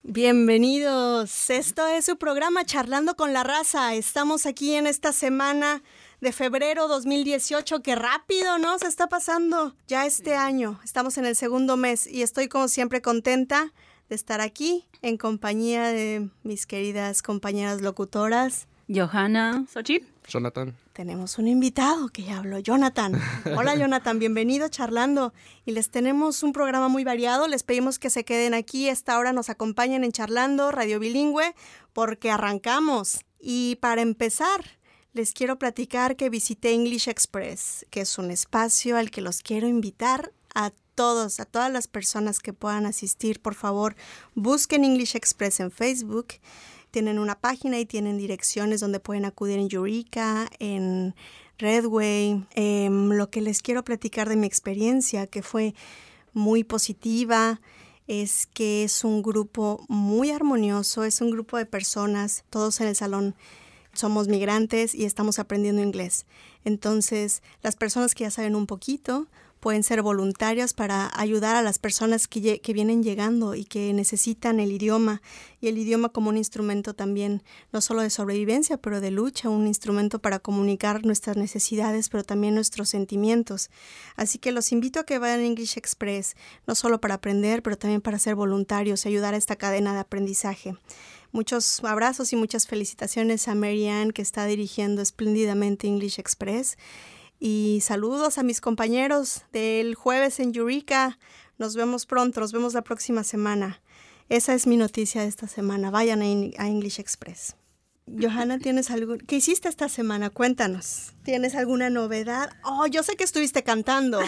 Bienvenidos, esto es su programa Charlando con la Raza. Estamos aquí en esta semana de febrero 2018, que rápido, ¿no? Se está pasando ya este año. Estamos en el segundo mes y estoy como siempre contenta de estar aquí en compañía de mis queridas compañeras locutoras. Johanna, Xochitl, Jonathan. Tenemos un invitado que ya habló, Jonathan. Hola, Jonathan, bienvenido a Charlando. Y les tenemos un programa muy variado. Les pedimos que se queden aquí. A esta hora nos acompañen en Charlando, Radio Bilingüe, porque arrancamos. Y para empezar, les quiero platicar que visité English Express, que es un espacio al que los quiero invitar a todas las personas que puedan asistir. Por favor, busquen English Express en Facebook. Tienen una página y tienen direcciones donde pueden acudir en Eureka, en Redway. Lo que les quiero platicar de mi experiencia, que fue muy positiva, es que es un grupo muy armonioso, es un grupo de personas, todos en el salón somos migrantes y estamos aprendiendo inglés. Entonces, las personas que ya saben un poquito pueden ser voluntarias para ayudar a las personas que vienen llegando y que necesitan el idioma, y el idioma como un instrumento también, no solo de sobrevivencia, pero de lucha, un instrumento para comunicar nuestras necesidades, pero también nuestros sentimientos. Así que los invito a que vayan a English Express, no solo para aprender, pero también para ser voluntarios y ayudar a esta cadena de aprendizaje. Muchos abrazos y muchas felicitaciones a Mary Ann, que está dirigiendo espléndidamente English Express. Y saludos a mis compañeros del jueves en Eureka. Nos vemos pronto, nos vemos la próxima semana. Esa es mi noticia de esta semana. Vayan a English Express. Johanna, ¿qué hiciste esta semana? Cuéntanos. ¿Tienes alguna novedad? Oh, yo sé que estuviste cantando.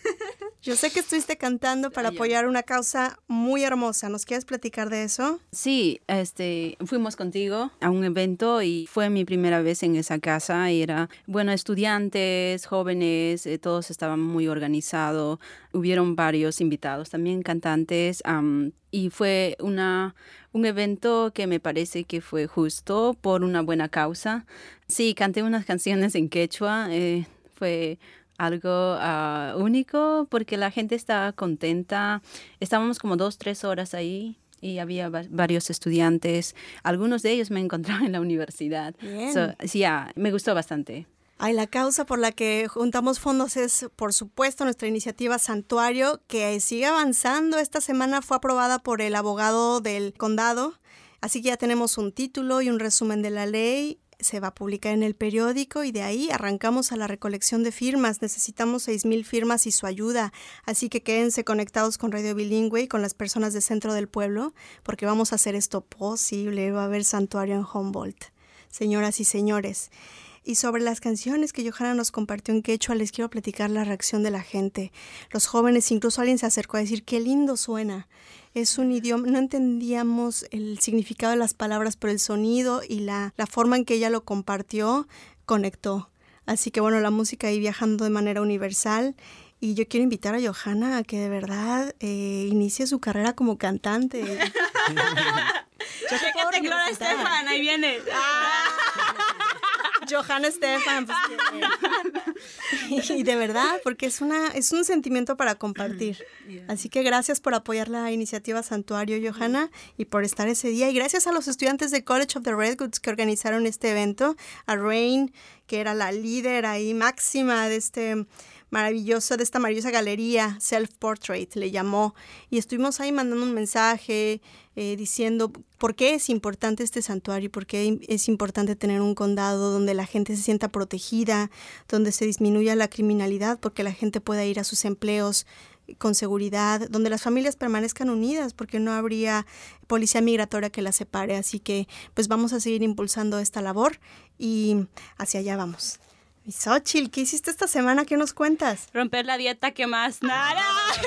Para apoyar una causa muy hermosa. ¿Nos quieres platicar de eso? Sí, fuimos contigo a un evento y fue mi primera vez en esa casa. Era, estudiantes, jóvenes, todos estaban muy organizados. Hubieron varios invitados, también cantantes, y fue un evento que me parece que fue justo por una buena causa. Sí, canté unas canciones en quechua, fue algo único porque la gente estaba contenta. Estábamos como 2-3 horas ahí y había varios estudiantes. Algunos de ellos me encontraron en la universidad. Sí, me gustó bastante. La causa por la que juntamos fondos es, por supuesto, nuestra iniciativa Santuario, que sigue avanzando. Esta semana fue aprobada por el abogado del condado, así que ya tenemos un título y un resumen de la ley. Se va a publicar en el periódico y de ahí arrancamos a la recolección de firmas. Necesitamos 6,000 firmas y su ayuda, así que quédense conectados con Radio Bilingüe y con las personas del centro del pueblo, porque vamos a hacer esto posible. Va a haber santuario en Humboldt, señoras y señores. Y sobre las canciones que Johanna nos compartió en quechua, les quiero platicar la reacción de la gente. Los jóvenes, incluso alguien se acercó a decir, ¡qué lindo suena! Es un idioma, no entendíamos el significado de las palabras, pero el sonido y la forma en que ella lo compartió conectó. Así que la música ahí viajando de manera universal. Y yo quiero invitar a Johanna a que de verdad inicie su carrera como cantante. Chécate, Gloria Estefan, ahí viene. Johanna Estefan, pues, y de verdad, porque es un sentimiento para compartir. Así que gracias por apoyar la iniciativa Santuario, Johanna, y por estar ese día. Y gracias a los estudiantes del College of the Redwoods que organizaron este evento, a Rain, que era la líder ahí máxima de esta maravillosa galería, Self-Portrait le llamó, y estuvimos ahí mandando un mensaje diciendo por qué es importante este santuario, por qué es importante tener un condado donde la gente se sienta protegida, donde se disminuya la criminalidad, porque la gente pueda ir a sus empleos con seguridad, donde las familias permanezcan unidas, porque no habría policía migratoria que las separe. Así que pues vamos a seguir impulsando esta labor y hacia allá vamos. Y Xochitl, ¿qué hiciste esta semana? ¿Qué nos cuentas? Romper la dieta, ¿qué más? ¡Nada!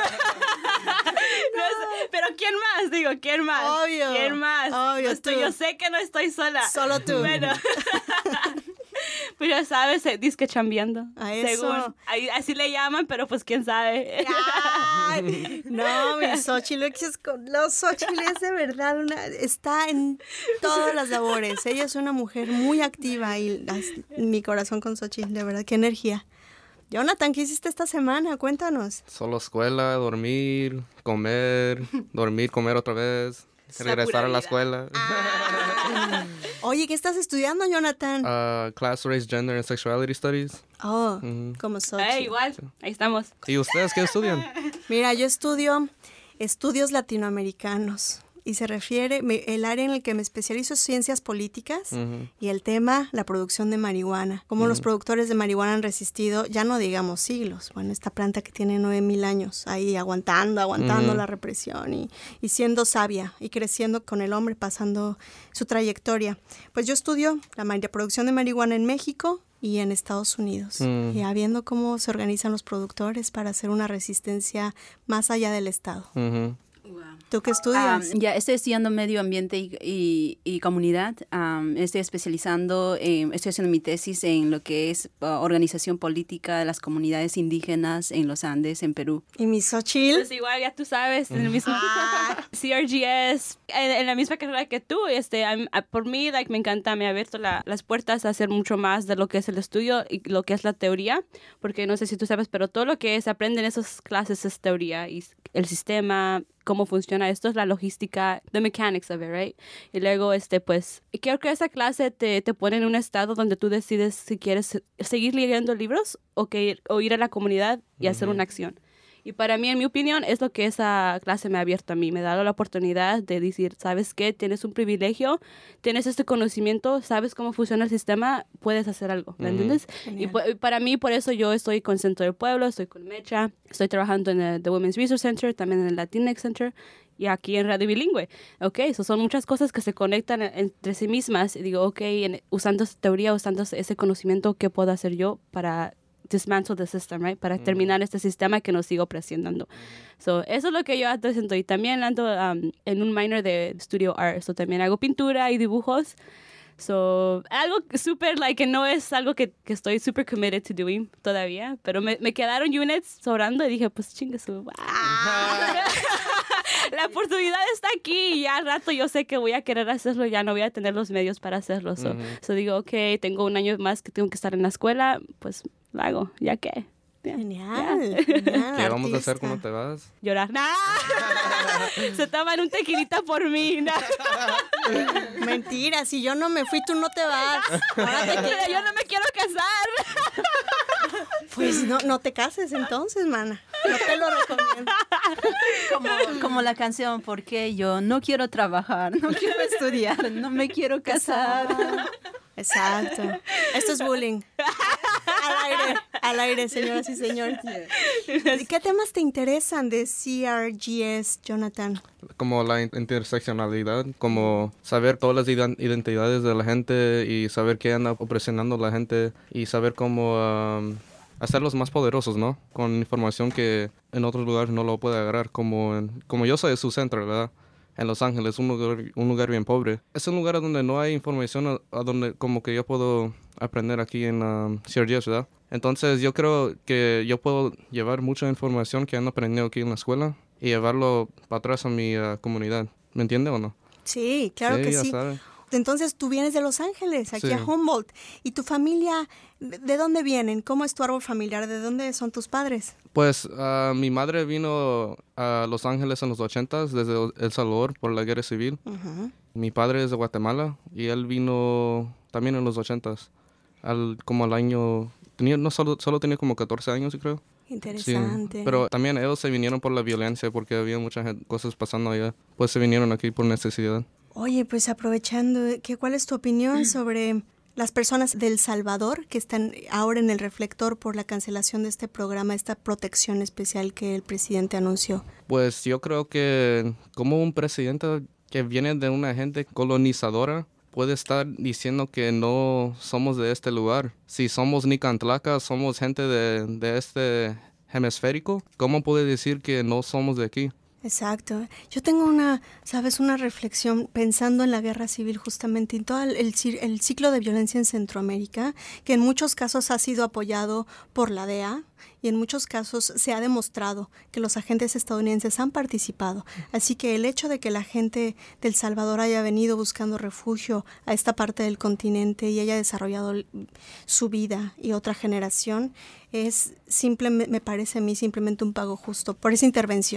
Pero ¿quién más? ¿Quién más? Obvio. ¿Quién más? Obvio, yo sé que no estoy sola. Solo tú. Bueno. Pues ya sabes, disque chambeando. A eso. Así le llaman, pero pues quién sabe. Ay, no, mi Xochitl, Xochitl es de verdad está en todas las labores. Ella es una mujer muy activa y mi corazón con Xochitl, de verdad, qué energía. Jonathan, ¿qué hiciste esta semana? Cuéntanos. Solo escuela, dormir, comer otra vez. regresar a la escuela. Oye, ¿qué estás estudiando, Jonathan? Class, Race, Gender and Sexuality Studies. Oh, como Xochitl. Igual, ahí estamos. ¿Y ustedes qué estudian? Mira, yo estudio estudios latinoamericanos y se refiere, el área en el que me especializo es ciencias políticas y el tema, la producción de marihuana. Cómo los productores de marihuana han resistido, ya no digamos siglos, bueno, esta planta que tiene 9,000 años ahí aguantando la represión y siendo sabia y creciendo con el hombre, pasando su trayectoria. Pues yo estudio la producción de marihuana en México y en Estados Unidos, y viendo cómo se organizan los productores para hacer una resistencia más allá del Estado. ¿Tú qué estudias? Ya estoy estudiando medio ambiente y comunidad. Estoy especializando, estoy haciendo mi tesis en lo que es organización política de las comunidades indígenas en los Andes, en Perú. ¿Y mi Xochitl? Pues igual, ya tú sabes, en el mismo CRGS, en la misma carrera que tú. Por mí, me encanta, me ha abierto las puertas a hacer mucho más de lo que es el estudio y lo que es la teoría, porque no sé si tú sabes, pero todo lo que se aprende en esas clases es teoría y el sistema, cómo funciona esto, es la logística, the mechanics of it, right? Y luego, pues, creo que esa clase te pone en un estado donde tú decides si quieres seguir leyendo libros o ir a la comunidad y hacer una acción. Y para mí, en mi opinión, es lo que esa clase me ha abierto a mí. Me ha dado la oportunidad de decir, ¿sabes qué? Tienes un privilegio, tienes este conocimiento, sabes cómo funciona el sistema, puedes hacer algo, ¿me entiendes? Y para mí, por eso yo estoy con Centro del Pueblo, estoy con Mecha, estoy trabajando en el The Women's Resource Center, también en el Latinx Center y aquí en Radio Bilingüe. Ok, eso son muchas cosas que se conectan entre sí mismas. Y digo, ok, usando esa teoría, usando ese conocimiento, ¿qué puedo hacer yo para dismantle the system, right? Para terminar este sistema que nos sigue opresionando. So, eso es lo que yo ando haciendo. Y también ando en un minor de studio art. So, también hago pintura y dibujos. So, algo súper, que no es algo que estoy súper committed to doing todavía. Pero me quedaron units sobrando y dije, pues chingue su... La oportunidad está aquí y ya al rato yo sé que voy a querer hacerlo, ya no voy a tener los medios para hacerlo. So digo, ok, tengo un año más que tengo que estar en la escuela, pues lo hago, ya que. Genial. ¿Qué vamos a hacer cuando te vas? Llorar. ¡Nah! Se toman un tequilita por mí. ¡Nah! Mentira, si yo no me fui, tú no te vas. Ahora yo no me quiero casar. Pues no te cases entonces, mana. No te lo recomiendo. Como la canción, porque yo no quiero trabajar, no quiero estudiar, no me quiero casar. Exacto. Esto es bullying. Al aire, señoras y señores. ¿Qué temas te interesan de CRGS, Jonathan? Como la interseccionalidad, como saber todas las identidades de la gente y saber qué anda opresionando a la gente y saber cómo hacerlos más poderosos, ¿no? Con información que en otros lugares no lo puede agarrar, como yo soy de su centro, ¿verdad? En Los Ángeles, un lugar bien pobre. Es un lugar donde no hay información a donde como que yo puedo aprender aquí en CRGS, ¿verdad? Entonces yo creo que yo puedo llevar mucha información que han aprendido aquí en la escuela y llevarlo para atrás a mi comunidad. ¿Me entiende o no? Sí, claro que sí. Sabe. Entonces tú vienes de Los Ángeles, aquí a Humboldt. ¿Y tu familia, de dónde vienen? ¿Cómo es tu árbol familiar? ¿De dónde son tus padres? Pues mi madre vino a Los Ángeles en los 80s desde El Salvador por la guerra civil. Mi padre es de Guatemala y él vino también en los 80s. Como al año... Solo tenía como 14 años, creo. Interesante. Sí, pero también ellos se vinieron por la violencia porque había muchas cosas pasando allá. Pues se vinieron aquí por necesidad. Oye, pues aprovechando, ¿cuál es tu opinión sobre las personas de El Salvador que están ahora en el reflector por la cancelación de este programa, esta protección especial que el presidente anunció? Pues yo creo que como un presidente que viene de una gente colonizadora puede estar diciendo que no somos de este lugar. Si somos Nicantlaca, somos gente de este hemisférico, ¿cómo puede decir que no somos de aquí? Exacto. Yo tengo una reflexión pensando en la guerra civil justamente, en todo el ciclo de violencia en Centroamérica, que en muchos casos ha sido apoyado por la DEA y en muchos casos se ha demostrado que los agentes estadounidenses han participado. Así que el hecho de que la gente de El Salvador haya venido buscando refugio a esta parte del continente y haya desarrollado su vida y otra generación es me parece a mí simplemente un pago justo por esa intervención.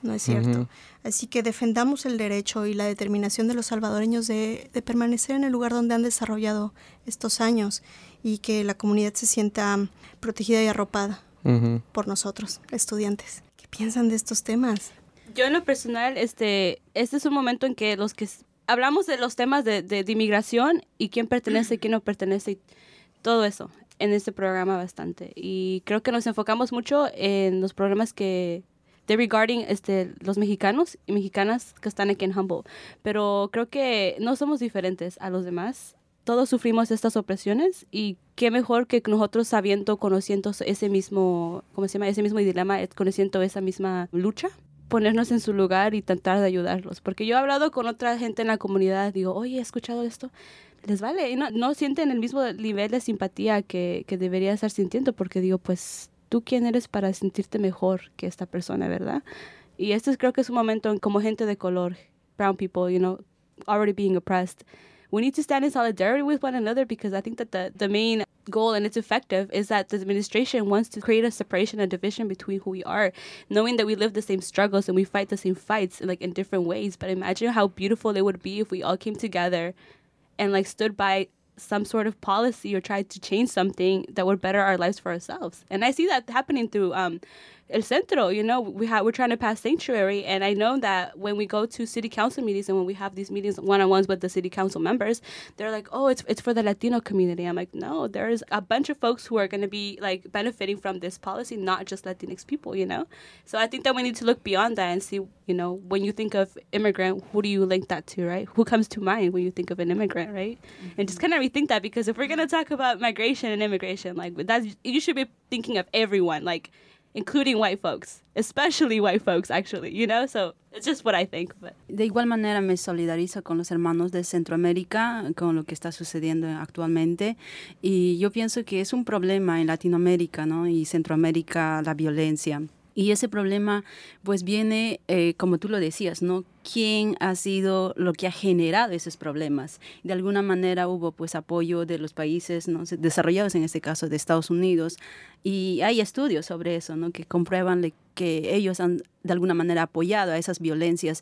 ¿no es cierto? Así que defendamos el derecho y la determinación de los salvadoreños de permanecer en el lugar donde han desarrollado estos años y que la comunidad se sienta protegida y arropada por nosotros, estudiantes. ¿Qué piensan de estos temas? Yo en lo personal, este es un momento en que los que hablamos de los temas de inmigración y quién pertenece, quién no pertenece, y todo eso en este programa bastante. Y creo que nos enfocamos mucho en los programas de regarding los mexicanos y mexicanas que están aquí en Humboldt. Pero creo que no somos diferentes a los demás. Todos sufrimos estas opresiones y qué mejor que nosotros conociendo ese mismo, ¿cómo se llama? Ese mismo dilema, conociendo esa misma lucha, ponernos en su lugar y tratar de ayudarlos. Porque yo he hablado con otra gente en la comunidad, digo, oye, he escuchado esto, les vale, y no sienten el mismo nivel de simpatía que debería estar sintiendo, porque digo, pues, ¿tú quién eres para sentirte mejor que esta persona, verdad? Y creo que es un momento en como gente de color, brown people, already being oppressed. We need to stand in solidarity with one another, because I think that the main goal, and it's effective, is that the administration wants to create a separation and division between who we are, knowing that we live the same struggles and we fight the same fights in different ways. But imagine how beautiful it would be if we all came together and stood by some sort of policy or tried to change something that would better our lives for ourselves. And I see that happening through El Centro. We're trying to pass sanctuary, and I know that when we go to city council meetings and when we have these meetings one-on-ones with the city council members, they're like, oh, it's for the Latino community. I'm like, no, there's a bunch of folks who are going to be benefiting from this policy, not just Latinx people, So I think that we need to look beyond that and see, when you think of immigrant, who do you link that to, right? Who comes to mind when you think of an immigrant, right? And just kind of rethink that, because if we're going to talk about migration and immigration, you should be thinking of everyone, including white folks, especially white folks, actually, So it's just what I think. But. De igual manera me solidarizo con los hermanos de Centroamérica, con lo que está sucediendo actualmente. Y yo pienso que es un problema en Latinoamérica, ¿no? Y Centroamérica, la violencia. Y ese problema pues viene, como tú lo decías, ¿no? ¿Quién ha sido lo que ha generado esos problemas? De alguna manera hubo pues apoyo de los países, ¿no?, desarrollados, en este caso de Estados Unidos, y hay estudios sobre eso, ¿no?, que comprueban que ellos han de alguna manera apoyado a esas violencias.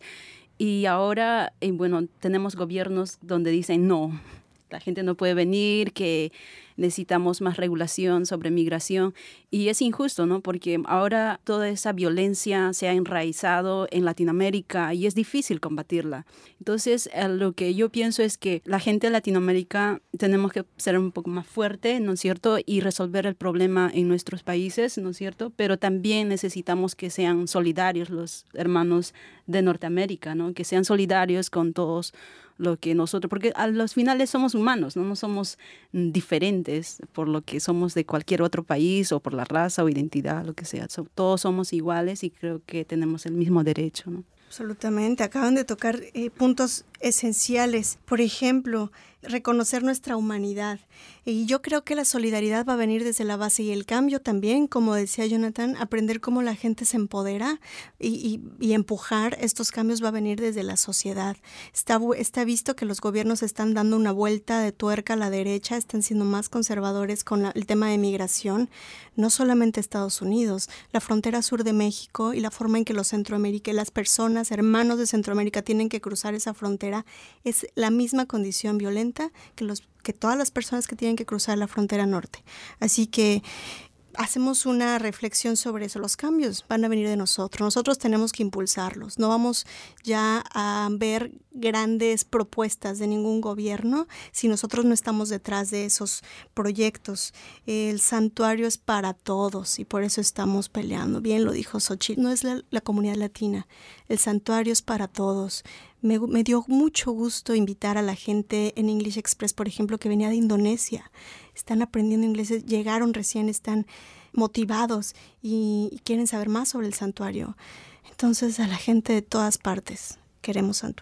Y ahora, tenemos gobiernos donde dicen no, la gente no puede venir, que necesitamos más regulación sobre migración. Y es injusto, ¿no? Porque ahora toda esa violencia se ha enraizado en Latinoamérica y es difícil combatirla. Entonces, lo que yo pienso es que la gente de Latinoamérica tenemos que ser un poco más fuerte, ¿no es cierto? Y resolver el problema en nuestros países, ¿no es cierto? Pero también necesitamos que sean solidarios los hermanos de Norteamérica, ¿no? Que sean solidarios con todos lo que nosotros, porque a los finales somos humanos, no somos diferentes por lo que somos de cualquier otro país o por la raza o identidad, lo que sea. Todos somos iguales y creo que tenemos el mismo derecho, ¿no? Absolutamente, acaban de tocar puntos esenciales. Por ejemplo, reconocer nuestra humanidad. Y yo creo que la solidaridad va a venir desde la base y el cambio también, como decía Jonathan, aprender cómo la gente se empodera y empujar estos cambios va a venir desde la sociedad. Está visto que los gobiernos están dando una vuelta de tuerca a la derecha, están siendo más conservadores con el tema de migración, no solamente Estados Unidos, la frontera sur de México y la forma en que los Centroamérica, las personas, hermanos de Centroamérica tienen que cruzar esa frontera es la misma condición violenta que todas las personas que tienen que cruzar la frontera norte. Así que hacemos una reflexión sobre eso. Los cambios van a venir de nosotros. Nosotros tenemos que impulsarlos. No vamos ya a ver grandes propuestas de ningún gobierno si nosotros no estamos detrás de esos proyectos. El santuario es para todos y por eso estamos peleando. Bien lo dijo Xochitl, no es la comunidad latina. El santuario es para todos. Me dio mucho gusto invitar a la gente en English Express, por ejemplo, que venía de Indonesia. Están aprendiendo inglés, llegaron recién, están motivados y quieren saber más sobre el santuario. Entonces, a la gente de todas partes queremos santuario.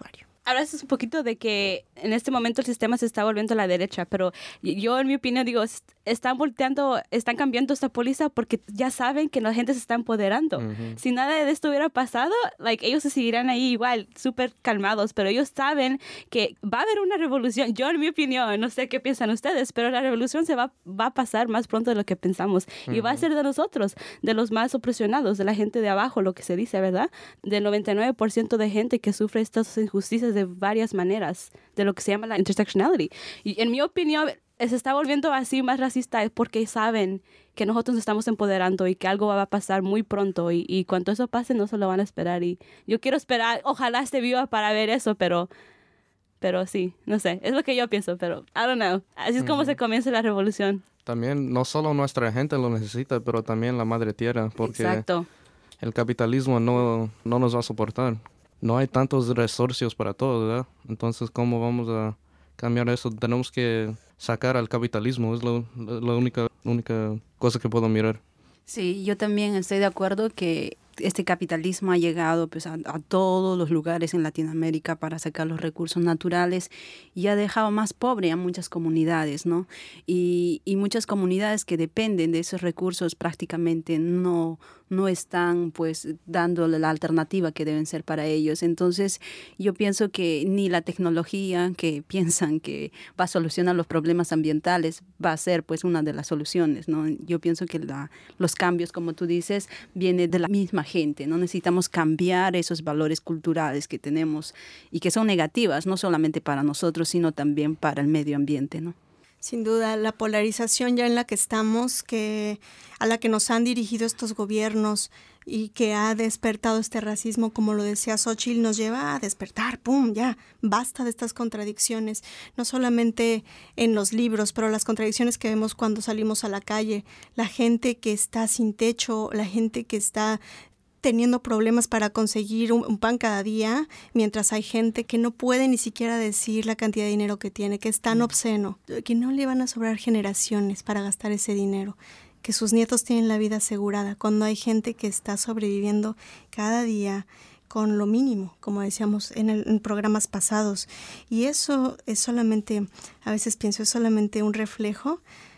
hablas un poquito de que en este momento el sistema se está volviendo a la derecha, pero yo en mi opinión digo, están cambiando esta póliza porque ya saben que la gente se está empoderando. Si nada de esto hubiera pasado, ellos se seguirán ahí igual, súper calmados, pero ellos saben que va a haber una revolución. Yo en mi opinión, no sé qué piensan ustedes, pero la revolución se va a pasar más pronto de lo que pensamos y va a ser de nosotros, de los más opresionados, de la gente de abajo, lo que se dice, ¿verdad? Del 99% de gente que sufre estas injusticias de varias maneras, de lo que se llama la intersectionality. Y en mi opinión, se está volviendo así más racista porque saben que nosotros nos estamos empoderando y que algo va a pasar muy pronto y cuando eso pase no se lo van a esperar. Y yo quiero esperar, ojalá esté viva para ver eso, pero sí, no sé, es lo que yo pienso, pero I don't know. Así es como se comienza la revolución. También no solo nuestra gente lo necesita, pero también la madre tierra, porque Exacto. El capitalismo no nos va a soportar. No hay tantos resorcios para todo, ¿verdad? Entonces, ¿cómo vamos a cambiar eso? Tenemos que sacar al capitalismo, es la única cosa que puedo mirar. Sí, yo también estoy de acuerdo que este capitalismo ha llegado pues, a todos los lugares en Latinoamérica para sacar los recursos naturales y ha dejado más pobre a muchas comunidades, ¿no? Y muchas comunidades que dependen de esos recursos prácticamente no están pues dándole la alternativa que deben ser para ellos. Entonces yo pienso que ni la tecnología que piensan que va a solucionar los problemas ambientales va a ser pues una de las soluciones, ¿no? Yo pienso que los cambios, como tú dices, vienen de la misma gente, ¿no? Necesitamos cambiar esos valores culturales que tenemos y que son negativas, no solamente para nosotros, sino también para el medio ambiente, ¿no? Sin duda, la polarización ya en la que estamos, a la que nos han dirigido estos gobiernos y que ha despertado este racismo, como lo decía Xóchitl, nos lleva a despertar, ¡pum!, ya, basta de estas contradicciones, no solamente en los libros, pero las contradicciones que vemos cuando salimos a la calle, la gente que está sin techo, la gente que está teniendo problemas para conseguir un pan cada día, mientras hay gente que no puede ni siquiera decir la cantidad de dinero que tiene, que es tan obsceno, que no le van a sobrar generaciones para gastar ese dinero, que sus nietos tienen la vida asegurada, cuando hay gente que está sobreviviendo cada día con lo mínimo, como decíamos en programas pasados. Y eso es solamente, a veces pienso, es solamente un reflejo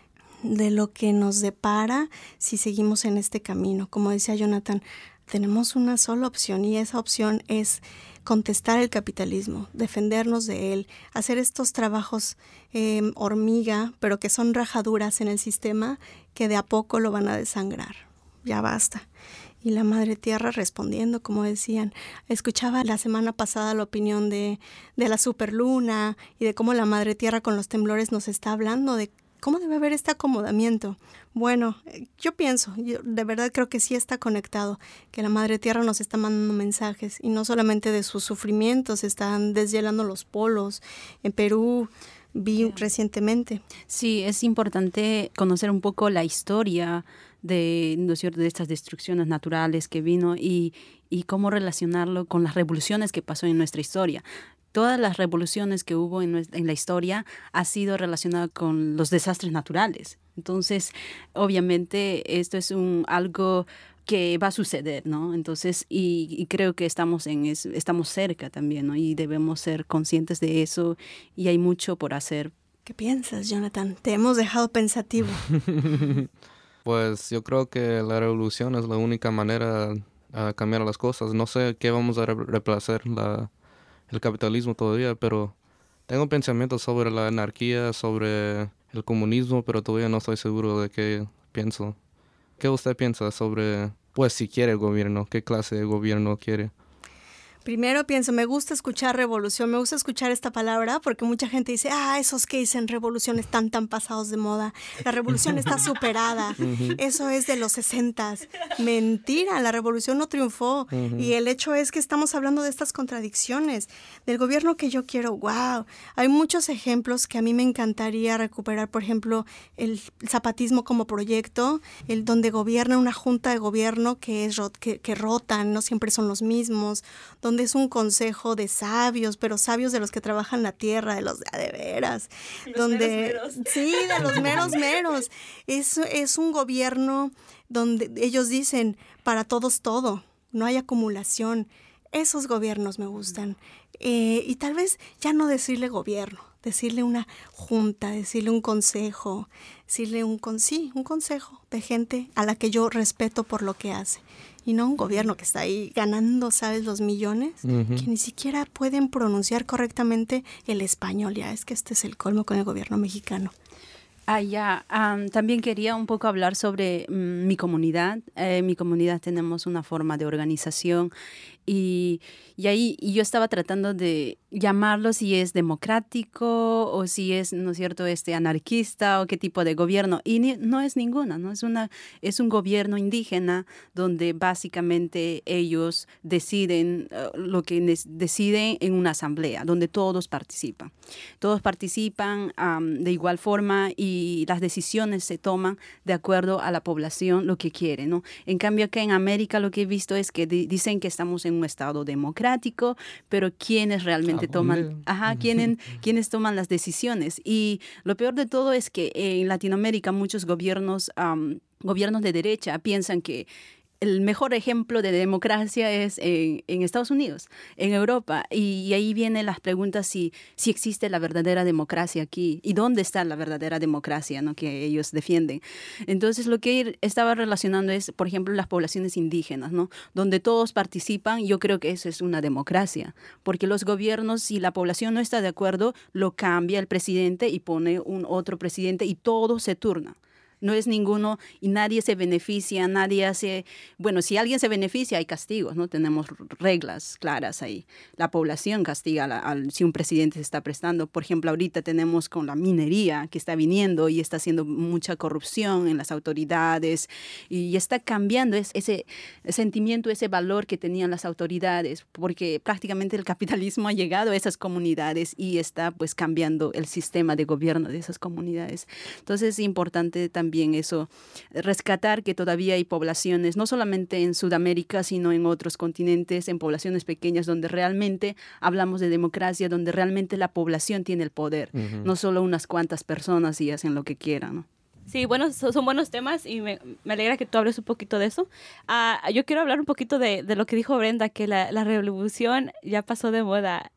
de lo que nos depara si seguimos en este camino. Como decía Jonathan, tenemos una sola opción y esa opción es contestar el capitalismo, defendernos de él, hacer estos trabajos hormiga, pero que son rajaduras en el sistema que de a poco lo van a desangrar. Ya basta. Y la Madre Tierra respondiendo, como decían. Escuchaba la semana pasada la opinión de la superluna y de cómo la Madre Tierra con los temblores nos está hablando de cómo debe haber este acomodamiento. Bueno, yo de verdad creo que sí está conectado, que la Madre Tierra nos está mandando mensajes y no solamente de sus sufrimientos, están deshielando los polos. En Perú vi recientemente. Sí, es importante conocer un poco la historia de estas destrucciones naturales que vino y cómo relacionarlo con las revoluciones que pasó en nuestra historia. Todas las revoluciones que hubo en la historia ha sido relacionada con los desastres naturales. Entonces, obviamente, esto es algo que va a suceder, ¿no? Entonces, y creo que estamos cerca también, ¿no? Y debemos ser conscientes de eso y hay mucho por hacer. ¿Qué piensas, Jonathan? Te hemos dejado pensativo. Pues yo creo que la revolución es la única manera de cambiar las cosas. No sé qué vamos a reemplazar el capitalismo todavía, pero tengo pensamientos sobre la anarquía, sobre el comunismo, pero todavía no estoy seguro de qué pienso. ¿Qué usted piensa sobre, pues, si quiere el gobierno? ¿Qué clase de gobierno quiere? Primero pienso, me gusta escuchar revolución, me gusta escuchar esta palabra porque mucha gente dice, esos que dicen revolución están tan pasados de moda, la revolución está superada, eso es de los 60s. Mentira, la revolución no triunfó y el hecho es que estamos hablando de estas contradicciones, del gobierno que yo quiero, wow. Hay muchos ejemplos que a mí me encantaría recuperar, por ejemplo, el zapatismo como proyecto, el donde gobierna una junta de gobierno que rotan, no siempre son los mismos, donde es un consejo de sabios, pero sabios de los que trabajan la tierra, de los de veras. Meros. Sí, de los meros. Es un gobierno donde ellos dicen, para todos todo, no hay acumulación. Esos gobiernos me gustan. Y tal vez ya no decirle gobierno, decirle una junta, decirle un consejo, decirle un consejo de gente a la que yo respeto por lo que hace. Y no un gobierno que está ahí ganando, ¿sabes?, los millones, que ni siquiera pueden pronunciar correctamente el español. Ya es que este es el colmo con el gobierno mexicano. También quería un poco hablar sobre mi comunidad. Mi comunidad tenemos una forma de organización y ahí yo estaba tratando de llamarlo si es democrático o si es, ¿no es cierto?, anarquista o qué tipo de gobierno. Y no es ninguna, ¿no? Es un gobierno indígena donde básicamente ellos deciden lo que deciden en una asamblea, donde todos participan. Todos participan de igual forma y las decisiones se toman de acuerdo a la población, lo que quiere, ¿no? En cambio, acá en América lo que he visto es que dicen que estamos en un estado democrático, pero ¿quiénes realmente toman? ¿Quiénes toman las decisiones? Y lo peor de todo es que en Latinoamérica muchos gobiernos de derecha piensan que el mejor ejemplo de democracia es en Estados Unidos, en Europa. Y ahí vienen las preguntas si existe la verdadera democracia aquí y dónde está la verdadera democracia, ¿no?, que ellos defienden. Entonces, lo que estaba relacionando es, por ejemplo, las poblaciones indígenas, ¿no?, donde todos participan. Yo creo que eso es una democracia, porque los gobiernos, si la población no está de acuerdo, lo cambia el presidente y pone un otro presidente y todo se turna. No es ninguno y nadie se beneficia, nadie hace... Bueno, si alguien se beneficia, hay castigos, ¿no? Tenemos reglas claras ahí. La población castiga si un presidente se está prestando. Por ejemplo, ahorita tenemos con la minería que está viniendo y está haciendo mucha corrupción en las autoridades y está cambiando ese sentimiento, ese valor que tenían las autoridades, porque prácticamente el capitalismo ha llegado a esas comunidades y está pues cambiando el sistema de gobierno de esas comunidades. Entonces es importante también eso, rescatar que todavía hay poblaciones, no solamente en Sudamérica, sino en otros continentes, en poblaciones pequeñas, donde realmente hablamos de democracia, donde realmente la población tiene el poder, no solo unas cuantas personas y hacen lo que quieran, ¿no? Sí, bueno, son buenos temas y me alegra que tú hables un poquito de eso. Yo quiero hablar un poquito de lo que dijo Brenda, que la revolución ya pasó de moda.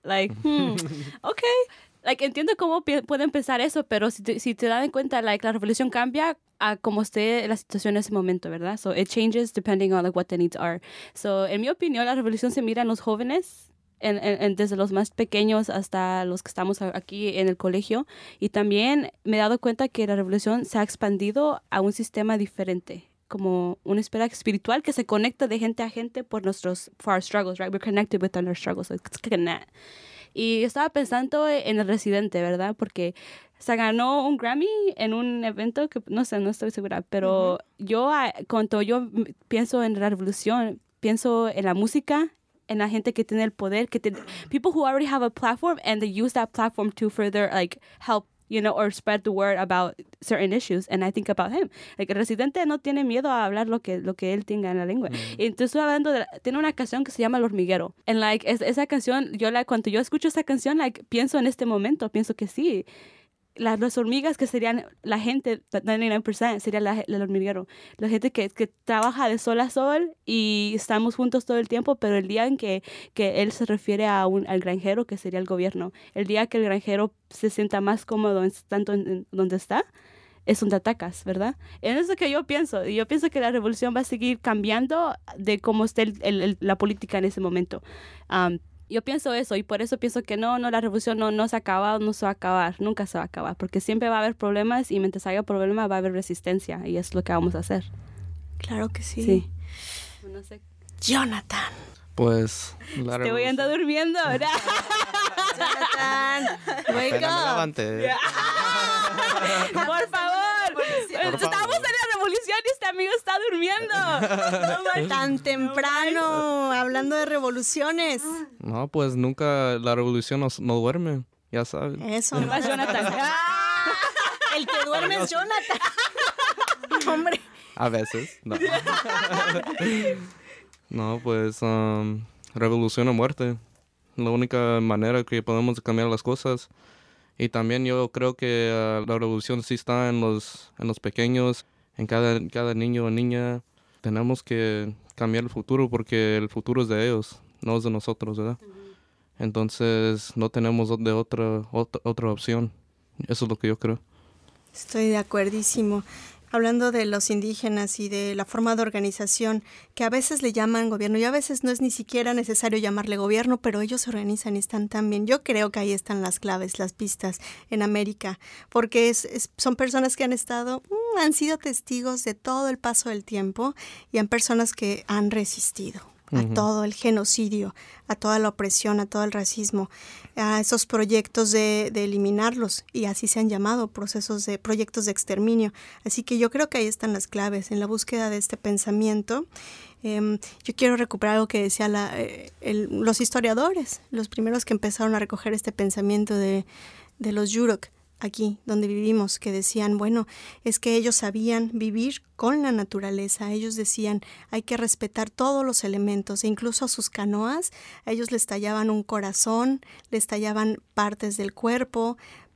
Ok. Entiendo cómo pueden pensar eso, pero si te dan cuenta, la revolución cambia a cómo esté la situación en ese momento, ¿verdad? So it changes depending on what the needs are. So en mi opinión, la revolución se mira en los jóvenes, desde los más pequeños hasta los que estamos aquí en el colegio. Y también me he dado cuenta que la revolución se ha expandido a un sistema diferente, como una esfera espiritual que se conecta de gente a gente for our struggles, right? We're connected with our struggles. So it's like a net. Y estaba pensando en el Residente, ¿verdad? Porque se ganó un Grammy en un evento que, no sé, no estoy segura, pero cuando yo pienso en la revolución, pienso en la música, en la gente que tiene el poder, people who already have a platform and they use that platform to further, help, or spread the word about certain issues. And I think about him. El Residente no tiene miedo a hablar lo que él tenga en la lengua. Y entonces estoy hablando tiene una canción que se llama El Hormiguero. And esa canción, cuando yo escucho esa canción, pienso en este momento, pienso que sí. Las hormigas que serían la gente, 99% sería el hormiguero. La gente que trabaja de sol a sol y estamos juntos todo el tiempo, pero el día en que él se refiere al granjero, que sería el gobierno, el día que el granjero se sienta más cómodo tanto en donde está, es donde atacas, ¿verdad? Es eso que yo pienso. Y yo pienso que la revolución va a seguir cambiando de cómo esté la política en ese momento. Yo pienso eso y por eso pienso que no, la revolución no se ha acabado, no se va a acabar, nunca se va a acabar, porque siempre va a haber problemas y mientras haya problemas va a haber resistencia y es lo que vamos a hacer. Claro que sí. No sé. Jonathan. Pues la Te voy a andar durmiendo, ¿verdad? Jonathan, wake up. Me levante. Por favor. Estamos en la revolución y este amigo está durmiendo. Tan temprano, hablando de revoluciones. No, pues nunca la revolución no duerme, ya saben. Eso. No es Jonathan. El que duerme es Jonathan. Hombre. A veces, no. No, pues revolución o muerte. La única manera que podemos cambiar las cosas. Y también yo creo que la revolución sí está en los pequeños, en cada niño o niña. Tenemos que cambiar el futuro porque el futuro es de ellos. no es de nosotros, ¿verdad? Entonces no tenemos de otra opción. Eso es lo que yo creo. Estoy de acuerdísimo. Hablando de los indígenas y de la forma de organización que a veces le llaman gobierno y a veces no es ni siquiera necesario llamarle gobierno, pero ellos se organizan y están tan bien. Yo creo que ahí están las claves, las pistas en América, porque son personas que han sido testigos de todo el paso del tiempo y han personas que han resistido a todo el genocidio, a toda la opresión, a todo el racismo, a esos proyectos de eliminarlos, y así se han llamado proyectos de exterminio. Así que yo creo que ahí están las claves en la búsqueda de este pensamiento. Yo quiero recuperar algo que decía los historiadores, los primeros que empezaron a recoger este pensamiento de los Yurok, aquí donde vivimos, que decían, bueno, es que ellos sabían vivir con la naturaleza. Ellos decían, hay que respetar todos los elementos, e incluso a sus canoas, a ellos les tallaban un corazón, les tallaban partes del cuerpo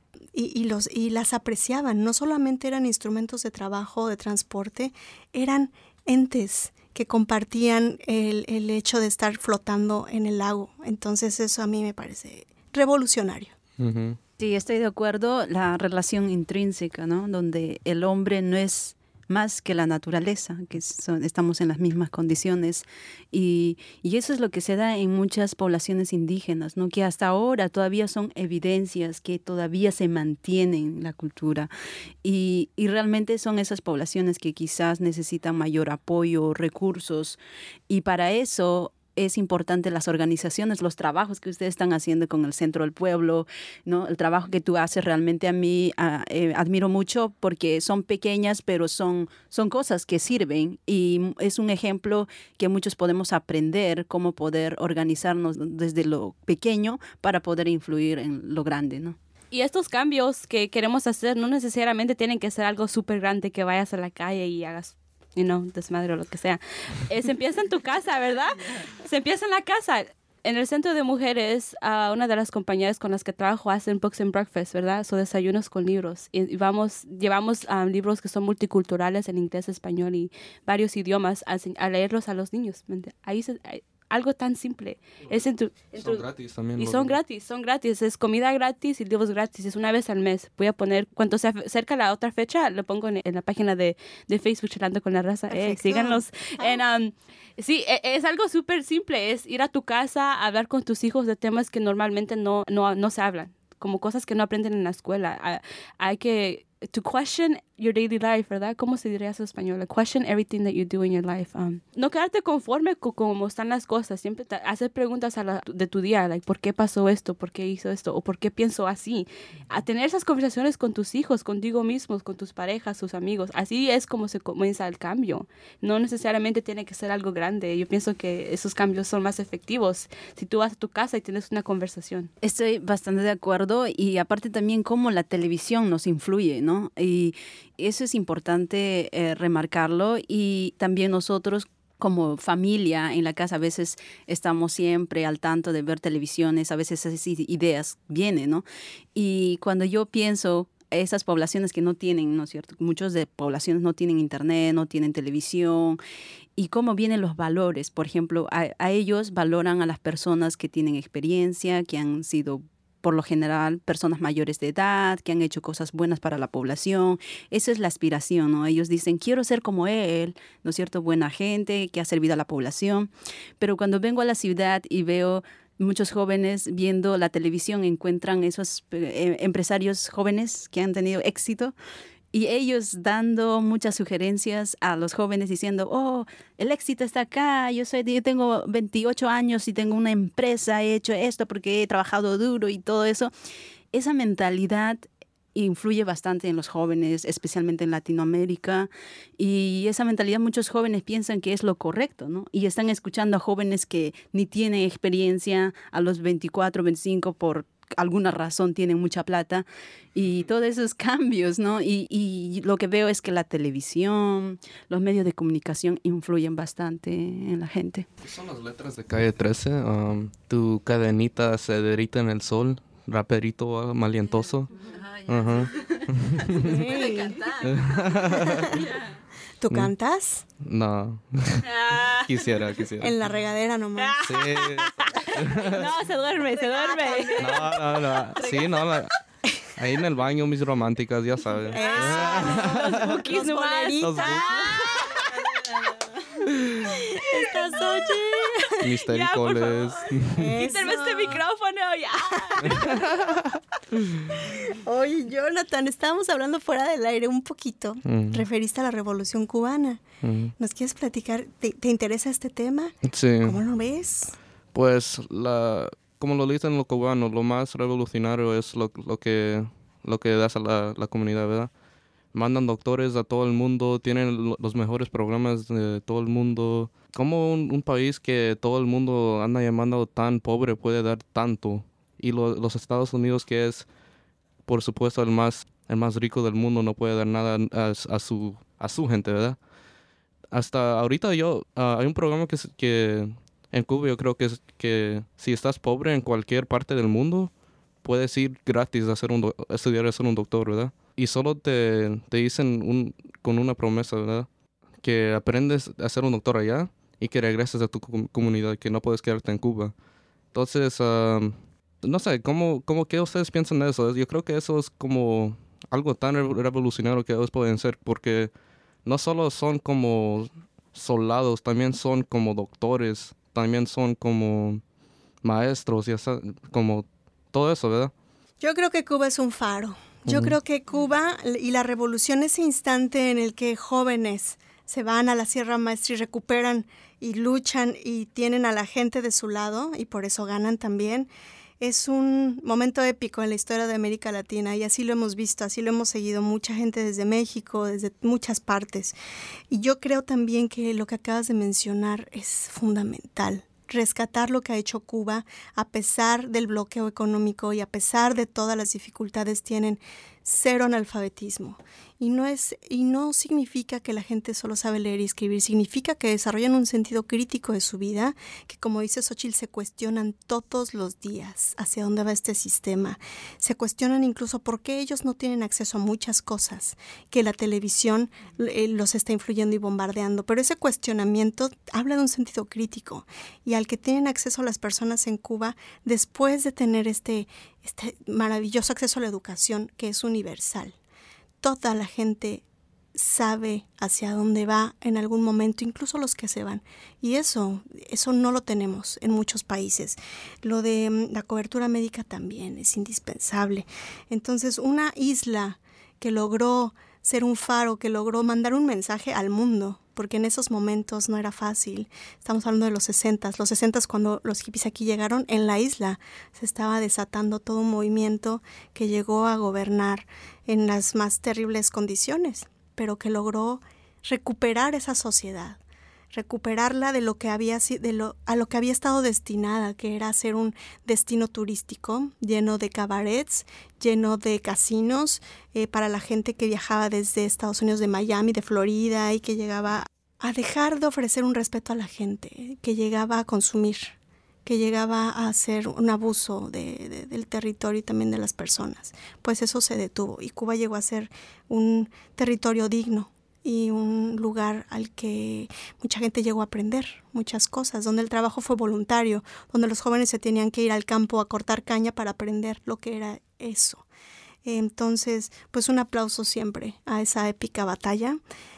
y las apreciaban. No solamente eran instrumentos de trabajo, de transporte, eran entes que compartían el hecho de estar flotando en el lago. Entonces eso a mí me parece revolucionario. Uh-huh. Sí, estoy de acuerdo, la relación intrínseca, ¿no? Donde el hombre no es más que la naturaleza, que estamos en las mismas condiciones. Y eso es lo que se da en muchas poblaciones indígenas, ¿no? Que hasta ahora todavía son evidencias que todavía se mantienen en la cultura. Y realmente son esas poblaciones que quizás necesitan mayor apoyo, recursos. Y para eso es importante las organizaciones, los trabajos que ustedes están haciendo con el Centro del Pueblo, ¿no? El trabajo que tú haces realmente a mí admiro mucho porque son pequeñas, pero son cosas que sirven y es un ejemplo que muchos podemos aprender cómo poder organizarnos desde lo pequeño para poder influir en lo grande, ¿no? Y estos cambios que queremos hacer no necesariamente tienen que ser algo súper grande que vayas a la calle y hagas desmadre o lo que sea. Se empieza en tu casa, ¿verdad? Se empieza en la casa. En el Centro de Mujeres, una de las compañías con las que trabajo hacen Books and Breakfast, ¿verdad? Son desayunos con libros. Y llevamos libros que son multiculturales en inglés, español y varios idiomas a leerlos a los niños. Algo tan simple. Son gratis también. Y son gratis. Es comida gratis y libros gratis. Es una vez al mes. Voy a poner, cuando se acerca la otra fecha, lo pongo en la página de Facebook, Charlando con la Raza. Síganos. Sí, es algo súper simple. Es ir a tu casa, hablar con tus hijos de temas que normalmente no se hablan. Como cosas que no aprenden en la escuela. Hay que to question your daily life, ¿verdad? ¿Cómo se diría eso en español? Question everything that you do in your life. No quedarte conforme con cómo están las cosas. Siempre hacer preguntas de tu día, like, ¿por qué pasó esto? ¿Por qué hizo esto? ¿O por qué pienso así? A tener esas conversaciones con tus hijos, contigo mismos, con tus parejas, tus amigos. Así es como se comienza el cambio. No necesariamente tiene que ser algo grande. Yo pienso que esos cambios son más efectivos si tú vas a tu casa y tienes una conversación. Estoy bastante de acuerdo y aparte también cómo la televisión nos influye, ¿no? Y eso es importante remarcarlo y también nosotros como familia en la casa a veces estamos siempre al tanto de ver televisiones, a veces esas ideas vienen, ¿no? Y cuando yo pienso esas poblaciones que no tienen, ¿no es cierto? Muchas de poblaciones no tienen internet, no tienen televisión. Y cómo vienen los valores. Por ejemplo, a ellos valoran a las personas que tienen experiencia, que han sido por lo general, personas mayores de edad, que han hecho cosas buenas para la población. Esa es la aspiración, ¿no? Ellos dicen, quiero ser como él, ¿no es cierto? Buena gente, que ha servido a la población. Pero cuando vengo a la ciudad y veo muchos jóvenes viendo la televisión, encuentran esos empresarios jóvenes que han tenido éxito, y ellos dando muchas sugerencias a los jóvenes diciendo, oh, el éxito está acá, yo tengo 28 años y tengo una empresa, he hecho esto porque he trabajado duro y todo eso. Esa mentalidad influye bastante en los jóvenes, especialmente en Latinoamérica, y esa mentalidad muchos jóvenes piensan que es lo correcto, ¿no? Y están escuchando a jóvenes que ni tienen experiencia a los 24, 25 por alguna razón tienen mucha plata y todos esos cambios, ¿no? Y lo que veo es que la televisión, los medios de comunicación influyen bastante en la gente. ¿Qué son las letras de Calle 13? Tu cadenita se derrite en el sol, raperito malientoso. Puede cantar. ¿Tú cantas? No. Quisiera. En la regadera nomás. Sí. No, se duerme. No. Sí, no. Ahí en el baño, mis románticas, ya sabes. Los bookies nomás. Los bookies. Esta noche. Mistericoles. Quítame este micrófono, ya. Oye, Jonathan, estábamos hablando fuera del aire un poquito. Referiste a la Revolución Cubana. ¿Nos quieres platicar? ¿Te interesa este tema? Sí. ¿Cómo lo ves? Pues, como lo dicen los cubanos, lo más revolucionario es lo que das a la comunidad, ¿verdad? Mandan doctores a todo el mundo, tienen los mejores programas de todo el mundo. ¿Cómo un país que todo el mundo anda llamando tan pobre puede dar tanto? Y los Estados Unidos, que es, por supuesto, el más rico del mundo, no puede dar nada a su gente, ¿verdad? Hasta ahorita hay un programa que en Cuba yo creo que si estás pobre en cualquier parte del mundo, puedes ir gratis a estudiar a ser un doctor, ¿verdad? Y solo te dicen con una promesa, ¿verdad? Que aprendes a ser un doctor allá y que regreses a tu comunidad, que no puedes quedarte en Cuba. Entonces, no sé, ¿qué ustedes piensan de eso? Yo creo que eso es como algo tan revolucionario que ellos pueden ser, porque no solo son como soldados, también son como doctores, también son como maestros, como todo eso, ¿verdad? Yo creo que Cuba es un faro. Yo creo que Cuba y la revolución, ese instante en el que jóvenes se van a la Sierra Maestra y recuperan y luchan y tienen a la gente de su lado y por eso ganan también, es un momento épico en la historia de América Latina y así lo hemos visto, así lo hemos seguido mucha gente desde México, desde muchas partes. Y yo creo también que lo que acabas de mencionar es fundamental. Rescatar lo que ha hecho Cuba, a pesar del bloqueo económico y a pesar de todas las dificultades, tienen cero analfabetismo. Y no significa que la gente solo sabe leer y escribir, significa que desarrollan un sentido crítico de su vida, que como dice Xóchitl, se cuestionan todos los días hacia dónde va este sistema. Se cuestionan incluso por qué ellos no tienen acceso a muchas cosas, que la televisión los está influyendo y bombardeando. Pero ese cuestionamiento habla de un sentido crítico y al que tienen acceso las personas en Cuba después de tener este maravilloso acceso a la educación que es universal. Toda la gente sabe hacia dónde va en algún momento, incluso los que se van. Y eso no lo tenemos en muchos países. Lo de la cobertura médica también es indispensable. Entonces, una isla que logró ser un faro, que logró mandar un mensaje al mundo, porque en esos momentos no era fácil. Estamos hablando de los 60s. Los 60s, cuando los hippies aquí llegaron, en la isla se estaba desatando todo un movimiento que llegó a gobernar en las más terribles condiciones, pero que logró recuperar esa sociedad, recuperarla de lo que a lo que había estado destinada, que era ser un destino turístico lleno de cabarets, lleno de casinos para la gente que viajaba desde Estados Unidos, de Miami, de Florida, y que llegaba a dejar de ofrecer un respeto a la gente, que llegaba a consumir, que llegaba a hacer un abuso del territorio y también de las personas. Pues eso se detuvo y Cuba llegó a ser un territorio digno y un lugar al que mucha gente llegó a aprender muchas cosas, donde el trabajo fue voluntario, donde los jóvenes se tenían que ir al campo a cortar caña para aprender lo que era eso. Entonces, pues un aplauso siempre a esa épica batalla.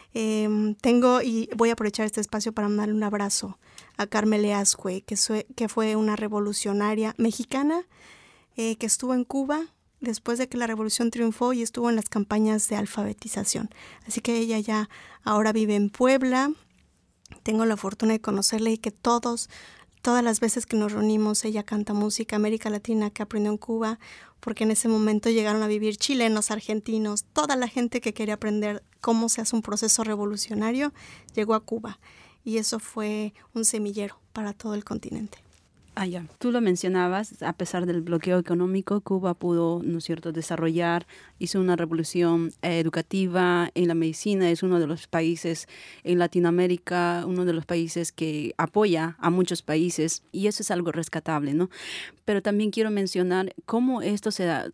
Y voy a aprovechar este espacio para mandarle un abrazo a Carmele Azcue, que fue una revolucionaria mexicana que estuvo en Cuba después de que la revolución triunfó y estuvo en las campañas de alfabetización. Así que ella ya ahora vive en Puebla. Tengo la fortuna de conocerla y que todas las veces que nos reunimos ella canta música América Latina que aprendió en Cuba, porque en ese momento llegaron a vivir chilenos, argentinos, toda la gente que quería aprender cómo se hace un proceso revolucionario llegó a Cuba y eso fue un semillero para todo el continente. Ya. Tú lo mencionabas, a pesar del bloqueo económico, Cuba pudo, ¿no es cierto?, desarrollar, hizo una revolución educativa en la medicina, es uno de los países en Latinoamérica, uno de los países que apoya a muchos países y eso es algo rescatable, ¿no? Pero también quiero mencionar cómo esto se da.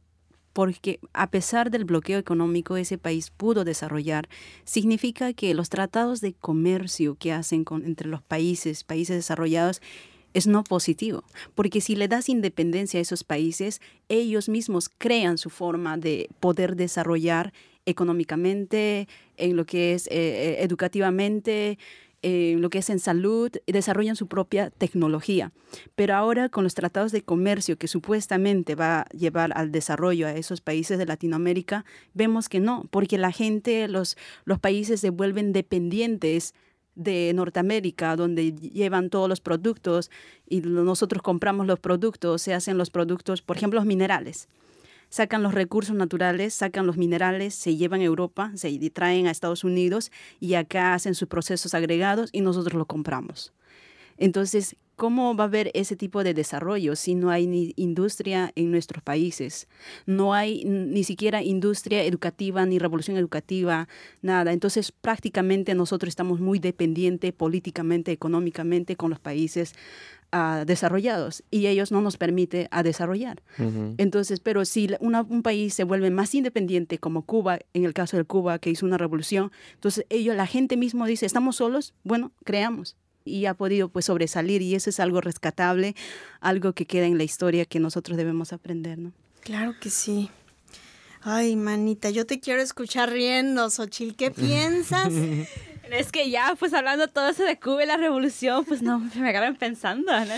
porque a pesar del bloqueo económico ese país pudo desarrollar, significa que los tratados de comercio que hacen entre los países desarrollados es no positivo, porque si le das independencia a esos países, ellos mismos crean su forma de poder desarrollar económicamente, en lo que es educativamente, lo que es en salud, desarrollan su propia tecnología. Pero ahora con los tratados de comercio que supuestamente va a llevar al desarrollo a esos países de Latinoamérica, vemos que no, porque la gente, los países se vuelven dependientes de Norteamérica, donde llevan todos los productos y nosotros compramos los productos, se hacen los productos, por ejemplo, los minerales. Sacan los recursos naturales, sacan los minerales, se llevan a Europa, se traen a Estados Unidos y acá hacen sus procesos agregados y nosotros lo compramos. Entonces, ¿cómo va a haber ese tipo de desarrollo si no hay ni industria en nuestros países? No hay ni siquiera industria educativa, ni revolución educativa, nada. Entonces, prácticamente nosotros estamos muy dependientes políticamente, económicamente con los países desarrollados y ellos no nos permiten a desarrollar. Uh-huh. Entonces, pero si un país se vuelve más independiente como Cuba, en el caso de Cuba que hizo una revolución, entonces la gente mismo dice, ¿estamos solos? Bueno, creamos. Y ha podido pues sobresalir y eso es algo rescatable, algo que queda en la historia que nosotros debemos aprender, ¿no? Claro que sí. Ay, manita, yo te quiero escuchar riendo, Xochitl. ¿Qué piensas? Es que ya, pues hablando todo eso de Cuba y la revolución, pues no, me agarran pensando, ¿no?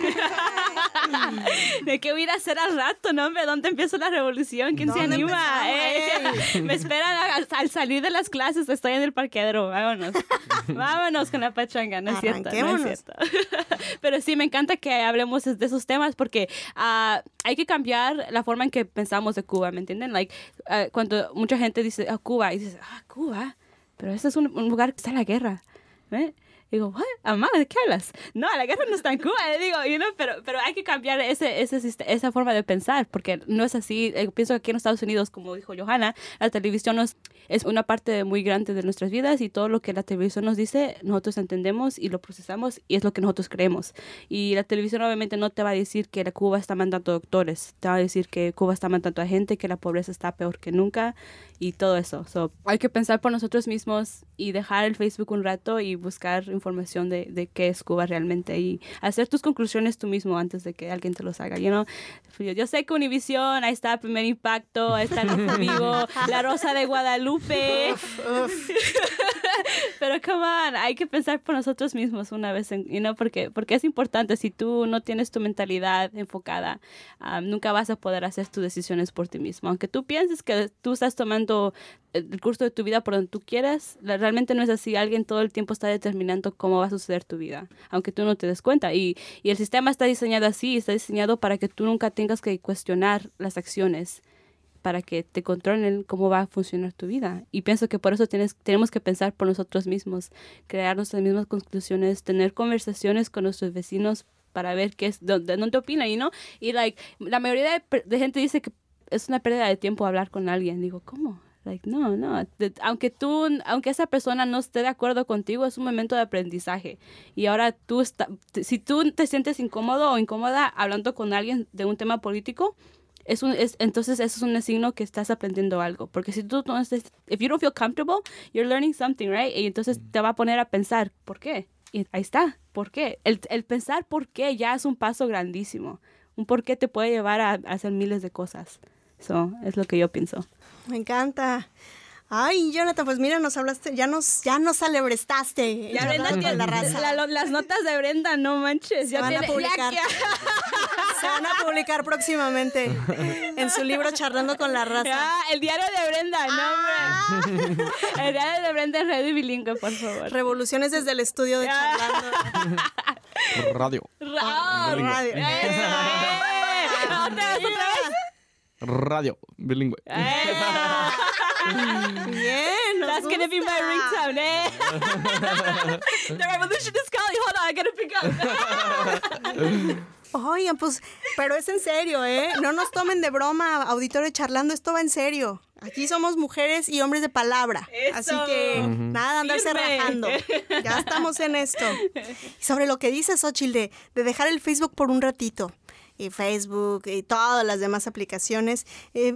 ¿De qué voy a ir a hacer al rato, no? Hombre, ¿dónde empieza la revolución? ¿Quién se anima? Me esperan al salir de las clases, estoy en el parqueadero, vámonos. Vámonos con la pachanga, no es cierto, no es cierto. Pero sí, me encanta que hablemos de esos temas porque hay que cambiar la forma en que pensamos de Cuba, ¿me entienden? Cuando mucha gente dice, Cuba, y dices, Cuba, pero este es un lugar que está en la guerra, ¿eh? Digo, amá, ¿de qué hablas? No, la guerra no está en Cuba, digo, pero hay que cambiar esa forma de pensar, porque no es así. Pienso que aquí en Estados Unidos, como dijo Johanna, la televisión es una parte muy grande de nuestras vidas y todo lo que la televisión nos dice, nosotros entendemos y lo procesamos y es lo que nosotros creemos. Y la televisión obviamente no te va a decir que Cuba está mandando doctores, te va a decir que Cuba está mandando a gente, que la pobreza está peor que nunca y todo eso. Hay que pensar por nosotros mismos y dejar el Facebook un rato y buscar información de qué es Cuba realmente y hacer tus conclusiones tú mismo antes de que alguien te los haga. Yo sé que Univision, ahí está Primer Impacto, ahí está El Rojo Vivo, La Rosa de Guadalupe. Pero come on, hay que pensar por nosotros mismos una vez, porque es importante. Si tú no tienes tu mentalidad enfocada, nunca vas a poder hacer tus decisiones por ti mismo. Aunque tú pienses que tú estás tomando el curso de tu vida por donde tú quieras, realmente no es así. Alguien todo el tiempo está determinando cómo va a suceder tu vida, aunque tú no te des cuenta. Y el sistema está diseñado así, está diseñado para que tú nunca tengas que cuestionar las acciones, para que te controlen cómo va a funcionar tu vida. Y pienso que por eso tenemos que pensar por nosotros mismos, crear nuestras mismas conclusiones, tener conversaciones con nuestros vecinos para ver qué es, dónde opinan, ¿no? Y la mayoría de gente dice que es una pérdida de tiempo hablar con alguien. Digo, ¿cómo? No. Aunque esa persona no esté de acuerdo contigo, es un momento de aprendizaje. Y ahora si tú te sientes incómodo o incómoda hablando con alguien de un tema político, entonces eso es un signo que estás aprendiendo algo. Porque si tú no estás, if you don't feel comfortable, you're learning something, right? Y entonces te va a poner a pensar, ¿por qué? Y ahí está, ¿por qué? El pensar por qué ya es un paso grandísimo. Un por qué te puede llevar a hacer miles de cosas. Eso es lo que yo pienso. Me encanta. Ay, Jonathan, pues mira, nos hablaste, ya nos alebrestaste. Ya Brenda, la raza. Las notas de Brenda, no manches. Se van a publicar. Se van a publicar próximamente en su libro Charlando con la Raza. El diario de Brenda, no, hombre. El diario de Brenda en Radio Bilingüe, por favor. Revoluciones desde el estudio de Charlando. Radio. Radio. ¿Otra vez? Radio Bilingüe. Bien, That's gonna be my ringtone, The revolution is calling. Hold on, I gotta pick up. Oigan, pues, pero es en serio, ¿eh? No nos tomen de broma, auditorio Charlando, esto va en serio. Aquí somos mujeres y hombres de palabra. Eso. Así que nada, andarse rajando. Ya estamos en esto. Y sobre lo que dices, Xochitl, de dejar el Facebook por un ratito. y Facebook y todas las demás aplicaciones.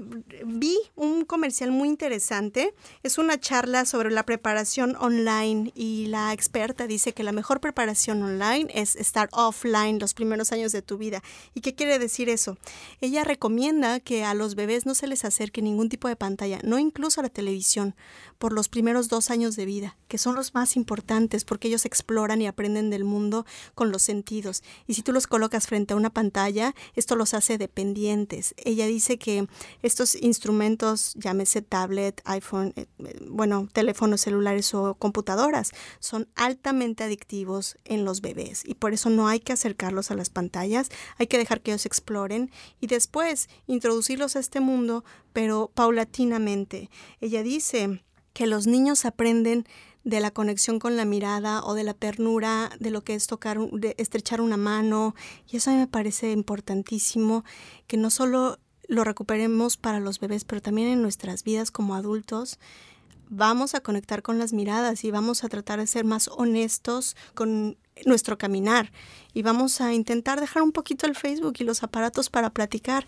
Vi un comercial muy interesante. Es una charla sobre la preparación online y la experta dice que la mejor preparación online es estar offline los primeros años de tu vida. ¿Y qué quiere decir eso? Ella recomienda que a los bebés no se les acerque ningún tipo de pantalla, no incluso a la televisión, por los primeros 2 años de vida, que son los más importantes porque ellos exploran y aprenden del mundo con los sentidos. Y si tú los colocas frente a una pantalla, esto los hace dependientes. Ella dice que estos instrumentos, llámese tablet, iPhone, teléfonos celulares o computadoras, son altamente adictivos en los bebés y por eso no hay que acercarlos a las pantallas, hay que dejar que ellos exploren y después introducirlos a este mundo, pero paulatinamente. Ella dice que los niños aprenden de la conexión con la mirada o de la ternura, de lo que es tocar, de estrechar una mano. Y eso a mí me parece importantísimo, que no solo lo recuperemos para los bebés, pero también en nuestras vidas como adultos. Vamos a conectar con las miradas y vamos a tratar de ser más honestos con nuestro caminar y vamos a intentar dejar un poquito el Facebook y los aparatos para platicar.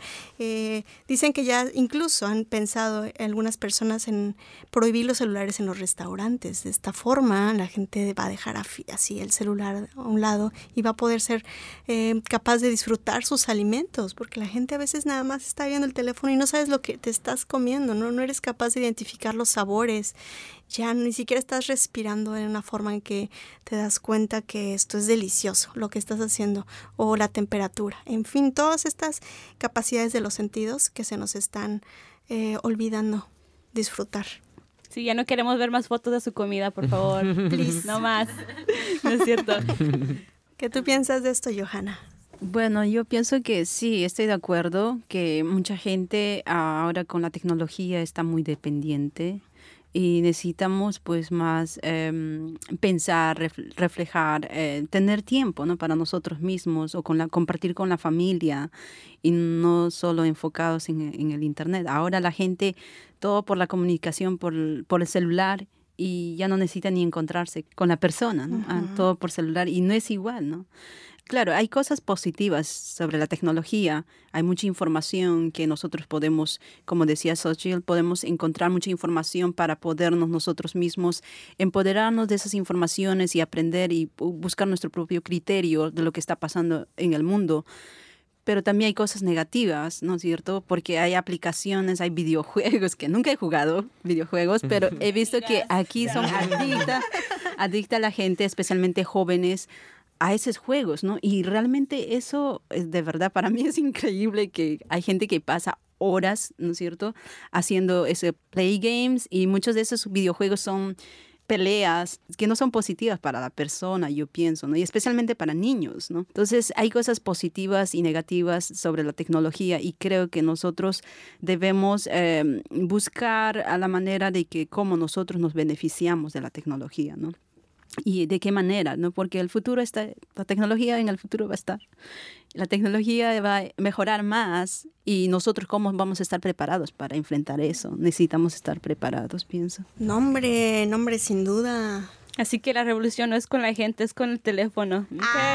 Dicen que ya incluso han pensado algunas personas en prohibir los celulares en los restaurantes. De esta forma la gente va a dejar así el celular a un lado y va a poder ser capaz de disfrutar sus alimentos, porque la gente a veces nada más está viendo el teléfono y no sabes lo que te estás comiendo, no eres capaz de identificar los sabores. Ya ni siquiera estás respirando de una forma en que te das cuenta que esto es delicioso, lo que estás haciendo, o la temperatura. En fin, todas estas capacidades de los sentidos que se nos están olvidando disfrutar. Sí, ya no queremos ver más fotos de su comida, por favor. Please. No más. No es cierto. ¿Qué tú piensas de esto, Johanna? Bueno, yo pienso que sí, estoy de acuerdo que mucha gente ahora con la tecnología está muy dependiente. Y necesitamos pues más pensar, reflejar, tener tiempo, ¿no? Para nosotros mismos o compartir con la familia y no solo enfocados en el internet. Ahora la gente, todo por la comunicación, por el celular y ya no necesita ni encontrarse con la persona, ¿no? Uh-huh. Todo por celular y no es igual, ¿no? Claro, hay cosas positivas sobre la tecnología, hay mucha información que nosotros podemos, como decía Xochitl, podemos encontrar mucha información para podernos nosotros mismos empoderarnos de esas informaciones y aprender y buscar nuestro propio criterio de lo que está pasando en el mundo. Pero también hay cosas negativas, ¿no es cierto? Porque hay aplicaciones, hay videojuegos, que nunca he jugado videojuegos, pero he visto que aquí son adicta la gente, especialmente jóvenes, a esos juegos, ¿no? Y realmente eso, de verdad, para mí es increíble que hay gente que pasa horas, ¿no es cierto?, haciendo ese play games y muchos de esos videojuegos son peleas que no son positivas para la persona, yo pienso, ¿no? Y especialmente para niños, ¿no? Entonces, hay cosas positivas y negativas sobre la tecnología y creo que nosotros debemos buscar a la manera de que cómo nosotros nos beneficiamos de la tecnología, ¿no? Y de qué manera, ¿no? Porque el futuro está, la tecnología en el futuro va a estar. La tecnología va a mejorar más y nosotros cómo vamos a estar preparados para enfrentar eso. Necesitamos estar preparados, pienso. No, hombre, sin duda. Así que la revolución no es con la gente, es con el teléfono.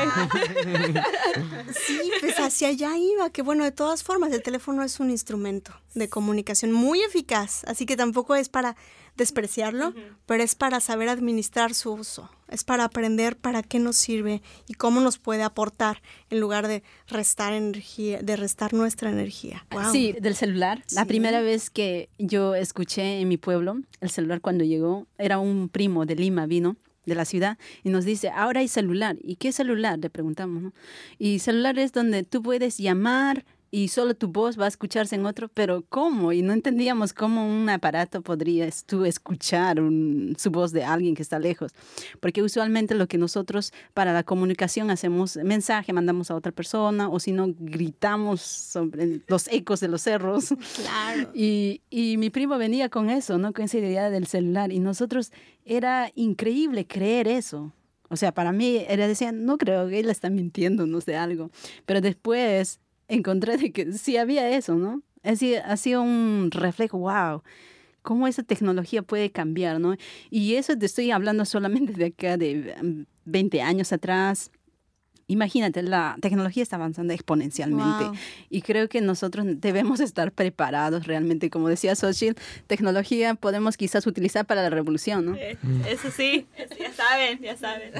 Okay. Sí, pues hacia allá iba, que bueno, de todas formas, el teléfono es un instrumento de comunicación muy eficaz, así que tampoco es para despreciarlo, pero es para saber administrar su uso, es para aprender para qué nos sirve y cómo nos puede aportar en lugar de restar energía, de restar nuestra energía. Wow. Sí, del celular. Sí. La primera vez que yo escuché en mi pueblo el celular cuando llegó, era un primo de Lima, vino de la ciudad y nos dice, ahora hay celular. ¿Y qué celular? Le preguntamos, ¿no? Y celular es donde tú puedes llamar y solo tu voz va a escucharse en otro, pero ¿cómo? Y no entendíamos cómo un aparato podrías tú escuchar su voz de alguien que está lejos, porque usualmente lo que nosotros para la comunicación hacemos mensaje, mandamos a otra persona, o si no, gritamos sobre los ecos de los cerros. Claro. Y mi primo venía con eso, ¿no? Con esa idea del celular, y nosotros, era increíble creer eso. O sea, para mí, decían, no creo que él está mintiendo, no sé, algo. Pero después encontré de que sí había eso, ¿no? Ha sido un reflejo, wow, cómo esa tecnología puede cambiar, ¿no? Y eso te estoy hablando solamente de acá de 20 años atrás, Imagínate, la tecnología está avanzando exponencialmente. Wow. Y creo que nosotros debemos estar preparados realmente. Como decía Xochitl, tecnología podemos quizás utilizar para la revolución, ¿no? Eso sí, ya saben.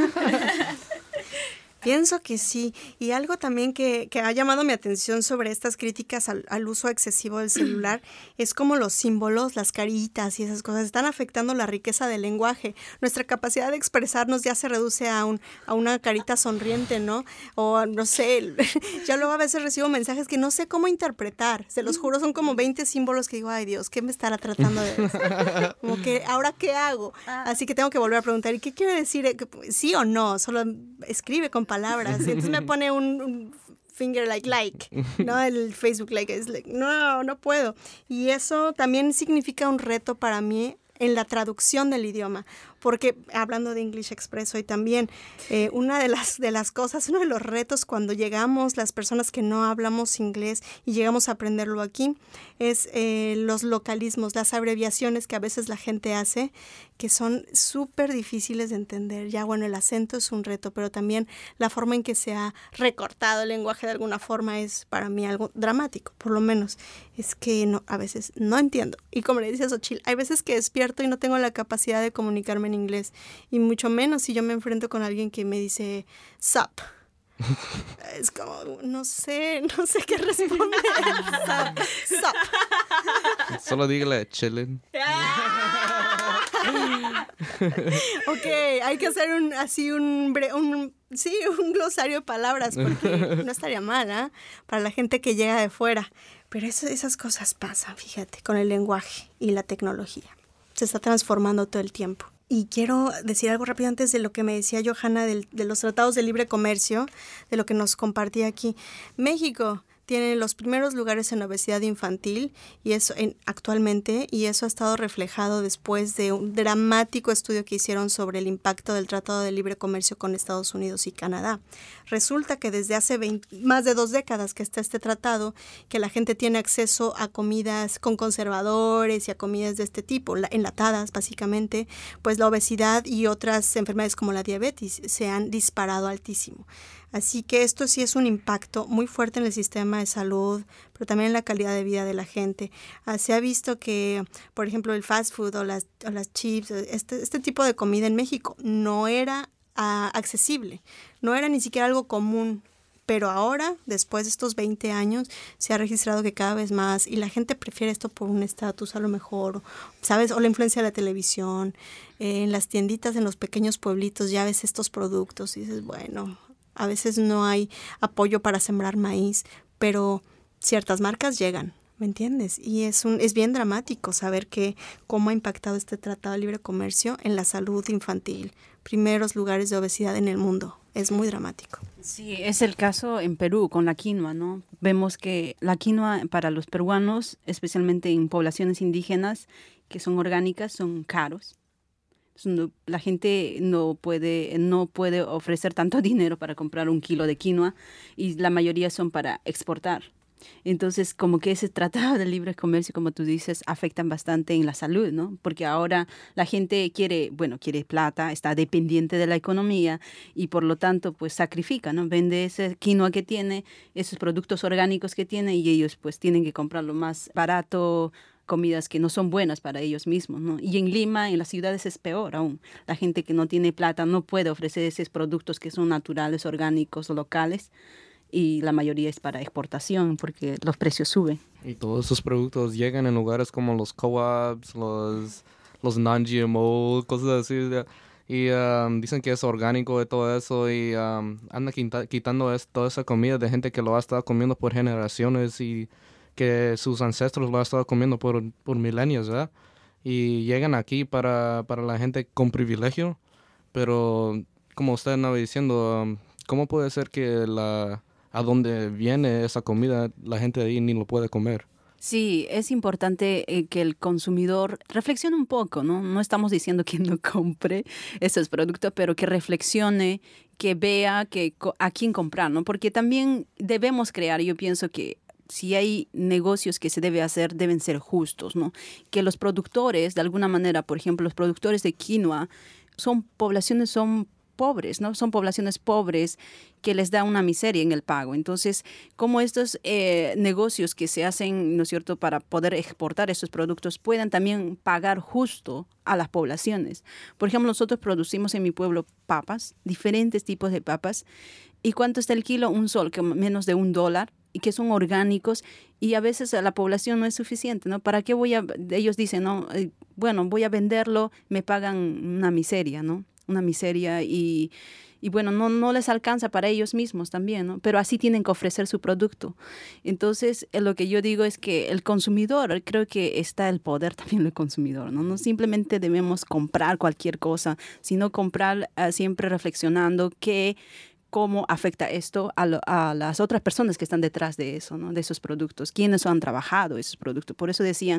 Pienso que sí. Y algo también que ha llamado mi atención sobre estas críticas al uso excesivo del celular es cómo los símbolos, las caritas y esas cosas están afectando la riqueza del lenguaje. Nuestra capacidad de expresarnos ya se reduce a una carita sonriente, ¿no? O no sé, ya luego a veces recibo mensajes que no sé cómo interpretar. Se los juro, son como 20 símbolos que digo, ay Dios, ¿qué me estará tratando de decir? Como que, ¿ahora qué hago? Así que tengo que volver a preguntar, ¿y qué quiere decir? ¿Sí o no? Solo escribe con palabras. Entonces me pone un finger like, ¿no? El Facebook like, no puedo. Y eso también significa un reto para mí en la traducción del idioma, porque hablando de English Express hoy también, una de las cosas, uno de los retos cuando llegamos, las personas que no hablamos inglés y llegamos a aprenderlo aquí, es los localismos, las abreviaciones que a veces la gente hace, que son súper difíciles de entender. Ya bueno, el acento es un reto, pero también la forma en que se ha recortado el lenguaje de alguna forma es para mí algo dramático, por lo menos. Es que a veces no entiendo. Y como le dices, Xochitl, hay veces que despierto y no tengo la capacidad de comunicarme en inglés, y mucho menos si yo me enfrento con alguien que me dice sup. Es como, no sé qué responder. Sup. Solo dígale chillen. Ok, hay que hacer un glosario de palabras, porque no estaría mal, ¿eh? Para la gente que llega de fuera. Pero esas cosas pasan, fíjate, con el lenguaje y la tecnología. Se está transformando todo el tiempo. Y quiero decir algo rápido antes de lo que me decía Johanna de los tratados de libre comercio, de lo que nos compartía aquí. México tiene los primeros lugares en obesidad infantil y eso actualmente, y eso ha estado reflejado después de un dramático estudio que hicieron sobre el impacto del Tratado de Libre Comercio con Estados Unidos y Canadá. Resulta que desde hace más de 2 décadas que está este tratado, que la gente tiene acceso a comidas con conservadores y a comidas de este tipo, enlatadas básicamente, pues la obesidad y otras enfermedades como la diabetes se han disparado altísimo. Así que esto sí es un impacto muy fuerte en el sistema de salud, pero también en la calidad de vida de la gente. Se ha visto que, por ejemplo, el fast food o las chips, este tipo de comida en México no era accesible, no era ni siquiera algo común. Pero ahora, después de estos 20 años, se ha registrado que cada vez más, y la gente prefiere esto por un estatus a lo mejor, ¿sabes? O la influencia de la televisión, en las tienditas, en los pequeños pueblitos, ya ves estos productos y dices, bueno, a veces no hay apoyo para sembrar maíz, pero ciertas marcas llegan, ¿me entiendes? Y es bien dramático saber cómo ha impactado este Tratado de Libre Comercio en la salud infantil. Primeros lugares de obesidad en el mundo. Es muy dramático. Sí, es el caso en Perú con la quinoa, ¿no? Vemos que la quinoa para los peruanos, especialmente en poblaciones indígenas que son orgánicas, son caros. La gente no puede ofrecer tanto dinero para comprar 1 kilo de quinoa y la mayoría son para exportar. Entonces, como que ese tratado de libre comercio, como tú dices, afectan bastante en la salud, ¿no? Porque ahora la gente quiere plata, está dependiente de la economía y por lo tanto, pues sacrifica, ¿no? Vende ese quinoa que tiene, esos productos orgánicos que tiene y ellos pues tienen que comprarlo más barato, comidas que no son buenas para ellos mismos, ¿no? Y en Lima, en las ciudades es peor aún. La gente que no tiene plata no puede ofrecer esos productos que son naturales, orgánicos, locales, y la mayoría es para exportación porque los precios suben. Y todos esos productos llegan en lugares como los co-ops, los non-GMO, cosas así. Y dicen que es orgánico y todo eso. Y anda quitando toda esa comida de gente que lo ha estado comiendo por generaciones y que sus ancestros lo han estado comiendo por milenios, ¿verdad? Y llegan aquí para la gente con privilegio. Pero, como usted andaba diciendo, ¿cómo puede ser que a donde viene esa comida, la gente de ahí ni lo puede comer? Sí, es importante que el consumidor reflexione un poco, ¿no? No estamos diciendo que no compre esos productos, pero que reflexione, que vea a quién comprar, ¿no? Porque también debemos crear, yo pienso que si hay negocios que se debe hacer, deben ser justos, ¿no? Que los productores, de alguna manera, por ejemplo, los productores de quinoa, son pobres, ¿no? Son poblaciones pobres que les da una miseria en el pago. Entonces, como estos negocios que se hacen, ¿no es cierto?, para poder exportar esos productos puedan también pagar justo a las poblaciones. Por ejemplo, nosotros producimos en mi pueblo papas, diferentes tipos de papas. ¿Y cuánto está el kilo? $1, que menos de $1, y que son orgánicos, y a veces a la población no es suficiente, ¿no? ¿Para qué ellos dicen, no, bueno, voy a venderlo, me pagan una miseria, ¿no? Una miseria y bueno, no les alcanza para ellos mismos también, ¿no? Pero así tienen que ofrecer su producto. Entonces, lo que yo digo es que el consumidor, creo que está el poder también del consumidor, ¿no? No simplemente debemos comprar cualquier cosa, sino comprar siempre reflexionando cómo afecta esto a las otras personas que están detrás de eso, ¿no? De esos productos, quiénes han trabajado esos productos. Por eso decían,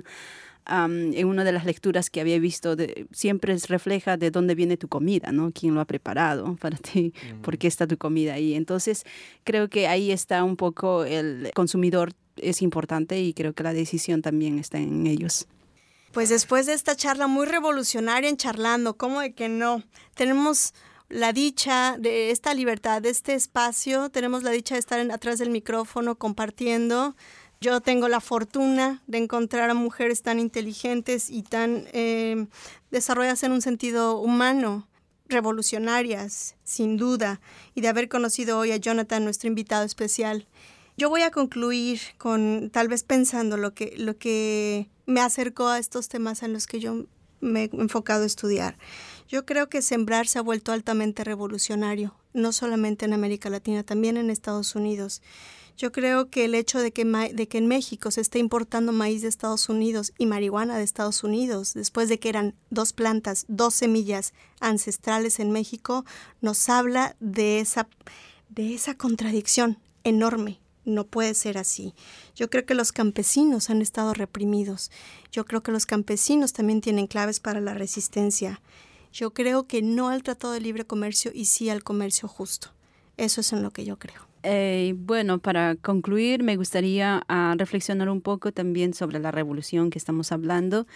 en una de las lecturas que había visto, siempre refleja de dónde viene tu comida, ¿no? Quién lo ha preparado para ti, por qué está tu comida ahí. Entonces, creo que ahí está un poco el consumidor, es importante, y creo que la decisión también está en ellos. Pues después de esta charla muy revolucionaria en Charlando, ¿cómo de que no? Tenemos la dicha de esta libertad, de este espacio, tenemos la dicha de estar atrás del micrófono compartiendo. Yo tengo la fortuna de encontrar a mujeres tan inteligentes y tan desarrolladas en un sentido humano, revolucionarias, sin duda, y de haber conocido hoy a Jonathan, nuestro invitado especial. Yo voy a concluir con tal vez pensando lo que me acercó a estos temas en los que yo me he enfocado a estudiar. Yo creo que sembrar se ha vuelto altamente revolucionario, no solamente en América Latina, también en Estados Unidos. Yo creo que el hecho de que en México se esté importando maíz de Estados Unidos y marihuana de Estados Unidos, después de que eran 2 plantas, 2 semillas ancestrales en México, nos habla de esa contradicción enorme. No puede ser así. Yo creo que los campesinos han estado reprimidos. Yo creo que los campesinos también tienen claves para la resistencia. Yo creo que no al Tratado de Libre Comercio y sí al comercio justo. Eso es en lo que yo creo. Bueno, para concluir, me gustaría reflexionar un poco también sobre la revolución que estamos hablando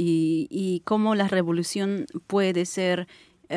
y cómo la revolución puede ser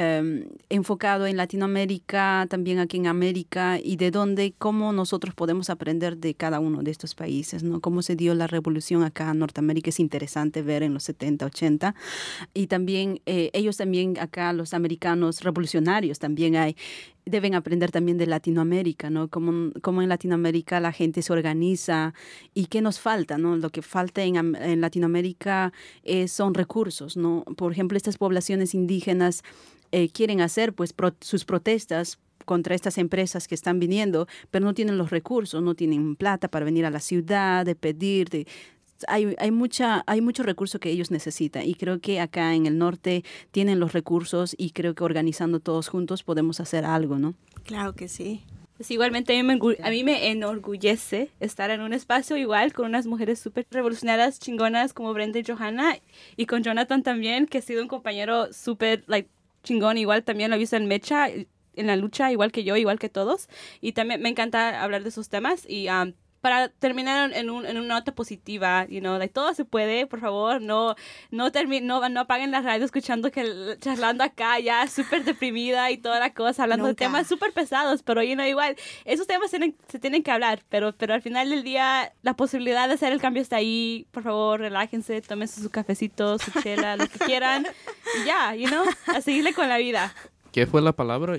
enfocado en Latinoamérica, también aquí en América, y cómo nosotros podemos aprender de cada uno de estos países, ¿no? Cómo se dio la revolución acá en Norteamérica, es interesante ver en los 70, 80, y también ellos también acá, los americanos revolucionarios también deben aprender también de Latinoamérica, ¿no? Cómo en Latinoamérica la gente se organiza y qué nos falta, ¿no? Lo que falta en Latinoamérica son recursos, ¿no? Por ejemplo, estas poblaciones indígenas quieren hacer pues sus protestas contra estas empresas que están viniendo, pero no tienen los recursos, no tienen plata para venir a la ciudad, de pedir, hay mucho recurso que ellos necesitan, y creo que acá en el norte tienen los recursos, y creo que organizando todos juntos podemos hacer algo, ¿no? Claro que sí. Pues igualmente a mí me enorgullece estar en un espacio igual con unas mujeres súper revolucionarias, chingonas como Brenda y Johanna, y con Jonathan también, que ha sido un compañero súper chingón. Igual también lo he visto en Mecha, en la lucha, igual que yo, igual que todos, y también me encanta hablar de esos temas. Y para terminar en una nota positiva, todo se puede, por favor, no apaguen la radio escuchando charlando acá ya súper deprimida y toda la cosa, hablando de temas súper pesados, pero igual, esos temas se tienen que hablar, pero al final del día la posibilidad de hacer el cambio está ahí. Por favor, relájense, tómense su cafecito, su chela, lo que quieran, y ya, a seguirle con la vida. ¿Qué fue la palabra?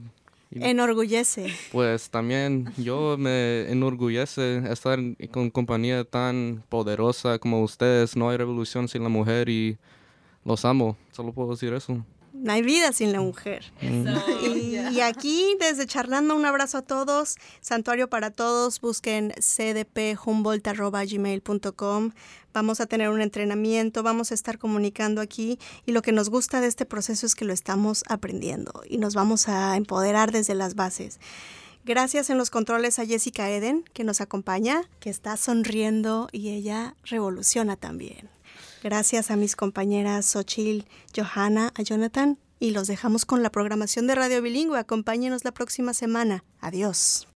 Enorgullece. Pues también yo me enorgullece estar con compañía tan poderosa como ustedes. No hay revolución sin la mujer y los amo. Solo puedo decir eso. No hay vida sin la mujer. Y aquí, desde Charlando, un abrazo a todos. Santuario para todos. Busquen cdphumboldt@gmail.com. Vamos a tener un entrenamiento, vamos a estar comunicando aquí. Y lo que nos gusta de este proceso es que lo estamos aprendiendo y nos vamos a empoderar desde las bases. Gracias en los controles a Jessica Eden, que nos acompaña, que está sonriendo y ella revoluciona también. Gracias a mis compañeras Xochitl, Johanna, a Jonathan, y los dejamos con la programación de Radio Bilingüe. Acompáñenos la próxima semana. Adiós.